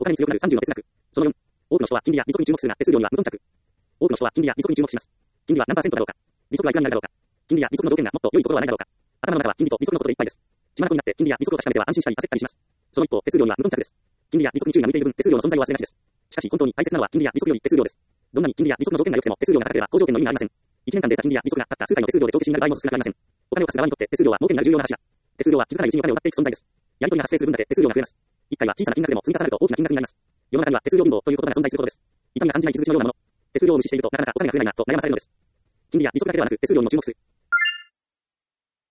他に強くなる30の哲学。その4、多くの人は金利や利息に注目するが、手数料には無頓着。多くの人は金利や利息に注目します。金利は何パーセントだろうか。利息はいくらになるだろうか。金利や利息の条件がもっと良いところはないだろうか。頭の中は金利と利息のことでいっぱいです。血眼になって金利や利息を確かめては安心したり焦ったりします。その一方、手数料には無頓着です。金利や利息に注意が向いている分、手数料の存在を忘れがちです。しかし、本当に大切なのは金利や利息より手数料です。どんなに金利や利息の条件が良くても手数料が高ければ好条件の意味がありません。1年間で得た金利や利息がたった数回の手数料で帳消しになる場合も少なくありません。お金を貸す側にとって手数料は儲けになる重要な話だ。手数料は気づかないうちにお金を奪っていく存在です。やり取りが発生する分だけ手数料が増えます。一回は小さな金額でも積み重なると大きな金額になります。世の中には手数料貧乏という言葉が存在することです。痛みが感じない傷口のようなもの。手数料を無視しているとなかなかお金が増えないなと悩まされるのです。金利や利息だけではなく手数料にも注目す。